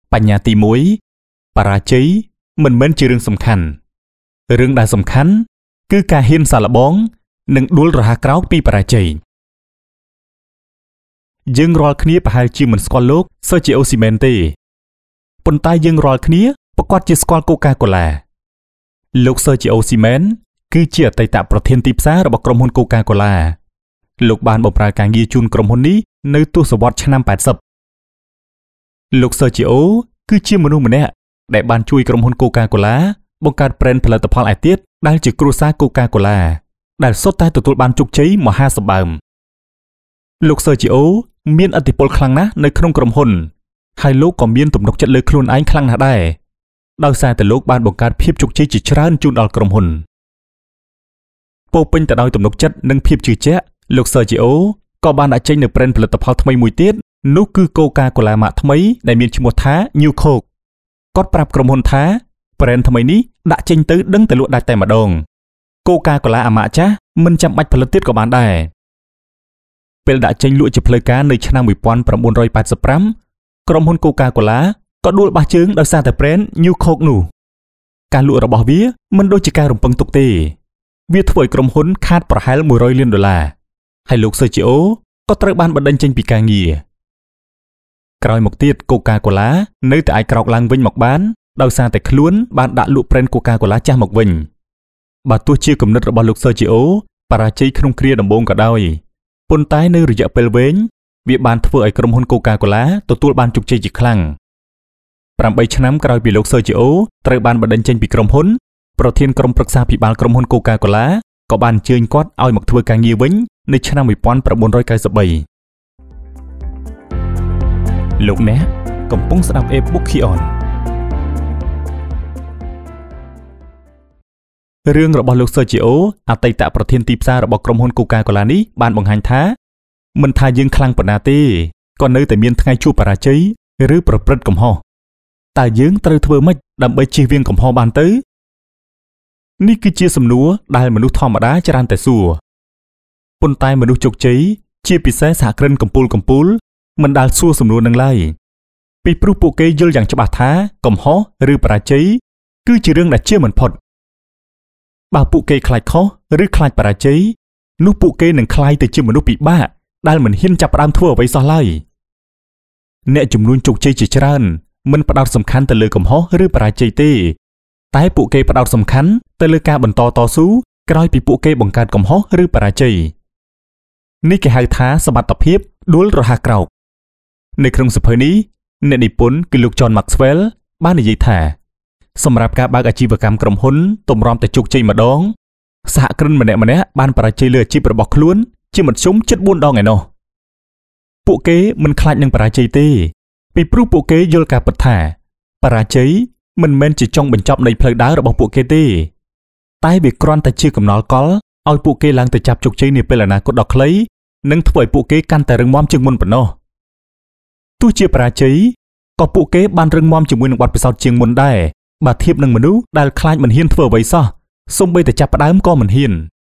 បញ្ញត្តិ1បរាជ័យមិនមែនជារឿងសំខាន់រឿងដែលសំខាន់គឺការហ៊ានសាកល្បងនិងដួលរហ័សក្រោកពីបរាជ័យយើងរាល់គ្នាប្រហែលជាមិនស្គាល់លោក Sergio Simeone ទេប៉ុន្តែយើងរាល់គ្នាប្រកាសជាស្គាល់ Coca-Cola លោក Sergio Simeone គឺជាអតីតប្រធានទីផ្សាររបស់ក្រុមហ៊ុន Coca-Cola លោកបានបម្រើការងារជូនក្រុមហ៊ុននេះនៅទសវត្សរ៍ឆ្នាំ 80 លោក Sergio គឺជាមនុស្សម្នាក់ដែលបានជួយក្រុមហ៊ុន Coca-Cola បង្កើតប្រេនផលិតផលឯទៀតដែលជាគ្រួសារ Coca-Cola ដែលសុទ្ធតែទទួលបានជោគជ័យមហាសម្បើមលោក Sergio មានឥទ្ធិពលខ្លាំងណាស់នៅក្នុងក្រុមហ៊ុនហើយលោកក៏មានទំនុកចិត្តលើខ្លួនឯងខ្លាំងណាស់ដែរដោយសារតែលោកបានបង្កើតភាពជោគជ័យជាច្រើនជូនដល់ក្រុមហ៊ុនពោពេញទៅដោយទំនុកចិត្តនិងភាពជឿជាក់លោក Sergio ក៏បានដាក់ចេញនូវប្រេនផលិតផលថ្មីមួយទៀតនោះគឺ Coca-Cola ម៉ាកថ្មីដែលមានឈ្មោះថា New Coke គាត់ប្រាប់ក្រុមហ៊ុនថាប្រេនថ្មីនេះដាក់ចេញទៅដឹងតែលក់ដាច់តែម្ដង Coca-Cola អាម៉ាកចាស់មិនចាំបាច់ផលិតទៀតក៏បានដែរពេលដាក់ចេញលក់ជាផ្លូវការនៅឆ្នាំ 1985 ក្រុមហ៊ុន Coca-Cola ក៏ដួលបះជើងដោយសារតែប្រេន New Coke នោះការលក់របស់វាមិនដូចជាការរំពឹងទុកទេវាធ្វើឲ្យក្រុមហ៊ុនខាតប្រហែល$100 លានហើយលោក Sergio ក៏ត្រូវបានបណ្តេញចេញពីការងារក្រោយមកទៀត Coca-Cola នៅតែអាចក្រោកឡើងវិញមកបានដោយសារតែខ្លួនបានដាក់លក់ប្រេន Coca-Cola ចាស់មកវិញបើទោះជាគំនិតរបស់លោក Sergio បរាជ័យក្នុងគ្រាដំបូងក៏ដោយប៉ុន្តែនៅរយៈពេលវែងវាបានធ្វើឲ្យក្រុមហ៊ុន Coca-Cola ទទួលបានជោគជ័យជាខ្លាំង8 ឆ្នាំក្រោយពីលោក Sergio ត្រូវបានបណ្តេញចេញពីក្រុមហ៊ុនប្រធានក្រុមប្រឹក្សាភិបាលក្រុមហ៊ុន Coca-Cola ក៏បានអញ្ជើញគាត់ឲ្យមកធ្វើការងារវិញនៅឆ្នាំ 1993 លោកអ្នកកំពុងស្ដាប់ e-book Kion រឿងរបស់លោក Sergio អតីតប្រធានទីផ្សាររបស់ក្រុមហ៊ុន Coca-Cola នេះបានបង្ហាញថាមិនថាយើងខ្លាំងប៉ុណ្ណាទេក៏នៅតែមានថ្ងៃជួបបរាជ័យឬប្រព្រឹត្តកំហុសតើយើងត្រូវធ្វើម៉េចដើម្បីជៀសវាងកំហុសបានទៅនេះគឺជាសំណួរដែលមនុស្សធម្មតាច្រើនតែសួរប៉ុន្តែមនុស្សជោគជ័យជាពិសេសសហគ្រិនកំពូលមិនដែលសួរសំណួរនឹងឡើយពីព្រោះពួកគេយល់យ៉ាងច្បាស់ថាកំហុសឬបរាជ័យគឺជារឿងដែលជាមិនផុតបើពួកគេខ្លាចខុសឬខ្លាចបរាជ័យនោះពួកគេនឹងក្លាយទៅជាមនុស្សពិបាកដែលមិនហ៊ានចាប់ផ្ដើមធ្វើអ្វីសោះឡើយអ្នកជំនួញជោគជ័យជាច្រើនមិនផ្ដោតសំខាន់ទៅលើកំហុសឬបរាជ័យទេតែពួកគេផ្ដោតសំខាន់ទៅលើការបន្តតស៊ូក្រោយពីពួកគេបង្កើតកំហុសឬបរាជ័យនេះគេហៅថាសមត្ថភាពដួលរហ័សក្រោកនៅក្នុងសៀវភៅនេះអ្នកនិពន្ធគឺលោក John Maxwell បាននិយាយថាសម្រាប់ការបើកអាជីវកម្មក្រុមហ៊ុនទម្រាំតែជោគជ័យម្ដងសហគ្រិនម្នាក់បានបរាជ័យលើអាជីពរបស់ខ្លួនជាមធ្យមជិត4 ដងឯណោះពួកគេមិនខ្លាចនឹងបរាជ័យទេពីព្រោះពួកគេយល់ការពិតថាបរាជ័យមិនមែនជាចុងបញ្ចប់នៃផ្លូវដើររបស់ពួកគេទេតែវាគ្រាន់តែជាកំណល់កលឲ្យពួកគេឡើងទៅចាប់ជោគជ័យនាពេលអនាគតដ៏ខ្លីនិងធ្វើឲ្យពួកគេកាន់តែរឹងមាំជាងមុនប៉ុណ្ណោះទោះជាបរាជ័យក៏ពួកគេបានរឹងមាំជាមួយនឹងបទពិសោធន៍ជាងមុនដែរបើធៀបនឹងមនុស្សដែលខ្លាចមិនហ៊ានធ្វើអ្វីសោះសូម្បីតែចាប់ផ្ដើមក៏មិនហ៊ាន